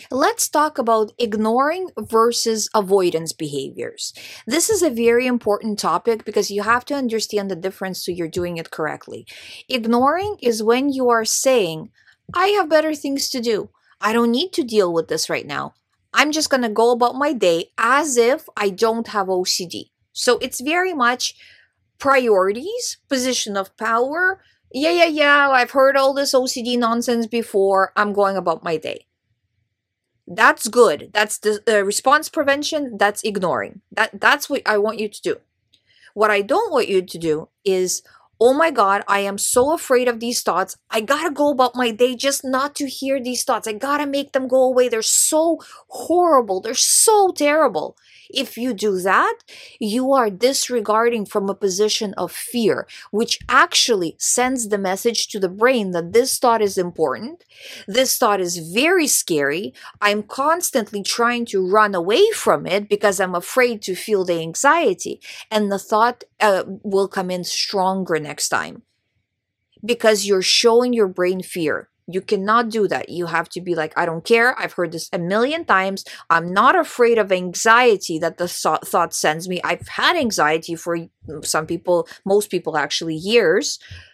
Let's talk about ignoring versus avoidance behaviors. This is a very important topic because you have to understand the difference so you're doing it correctly. Ignoring is when you are saying, I have better things to do. I don't need to deal with this right now. I'm just going to go about my day as if I don't have OCD. So it's very much priorities, position of power. Yeah, I've heard all this OCD nonsense before. I'm going about my day. That's good. That's the response prevention. That's ignoring. That's what I want you to do. What I don't want you to do is, oh my God, I am so afraid of these thoughts. I gotta go about my day just not to hear these thoughts. I gotta make them go away. They're so horrible. They're so terrible. If you do that, you are disregarding from a position of fear, which actually sends the message to the brain that this thought is important. This thought is very scary. I'm constantly trying to run away from it because I'm afraid to feel the anxiety. And the thought will come in stronger next time because you're showing your brain fear. You cannot do that. You have to be like, I don't care. I've heard this a million times. I'm not afraid of anxiety that the thought sends me. I've had anxiety for some people, most people actually, years.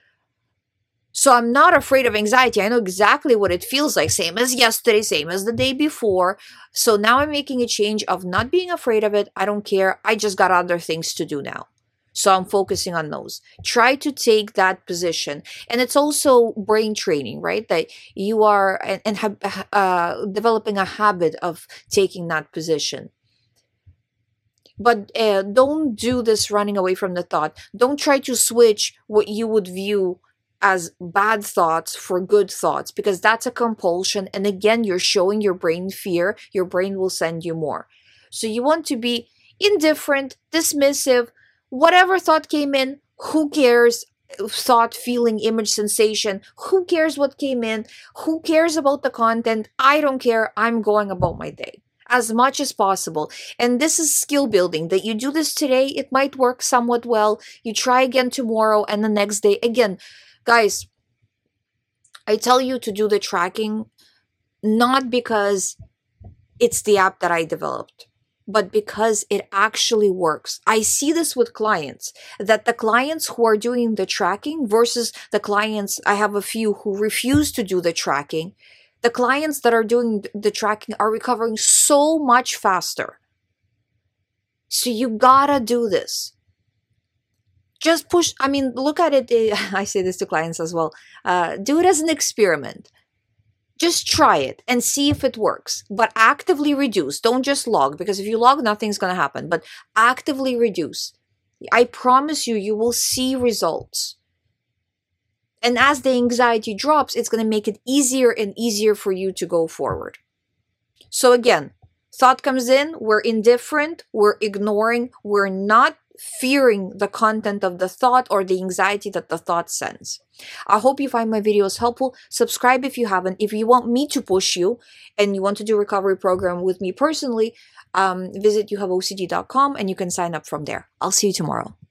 So I'm not afraid of anxiety. I know exactly what it feels like. Same as yesterday, same as the day before. So now I'm making a change of not being afraid of it. I don't care. I just got other things to do now. So I'm focusing on those. Try to take that position. And it's also brain training, right? That you are and have developing a habit of taking that position. But don't do this running away from the thought. Don't try to switch what you would view as bad thoughts for good thoughts, because that's a compulsion. And again, you're showing your brain fear. Your brain will send you more. So you want to be indifferent, dismissive. Whatever thought came in, who cares? Thought, feeling, image, sensation. Who cares what came in? Who cares about the content? I don't care. I'm going about my day as much as possible. And this is skill building, that you do this today. It might work somewhat well. You try again tomorrow and the next day again. Guys, I tell you to do the tracking, not because it's the app that I developed, but because it actually works. I see this with clients, that the clients who are doing the tracking versus the clients, I have a few who refuse to do the tracking. The clients that are doing the tracking are recovering so much faster. So you gotta do this. Just push, look at it. I say this to clients as well. Do it as an experiment. Just try it and see if it works, but actively reduce. Don't just log, because if you log, nothing's going to happen, but actively reduce. I promise you, you will see results. And as the anxiety drops, it's going to make it easier and easier for you to go forward. So again, thought comes in, we're indifferent, we're ignoring, we're not fearing the content of the thought or the anxiety that the thought sends. I hope you find my videos helpful. Subscribe if you haven't. If you want me to push you and you want to do a recovery program with me personally, visit youhaveocd.com and you can sign up from there. I'll see you tomorrow.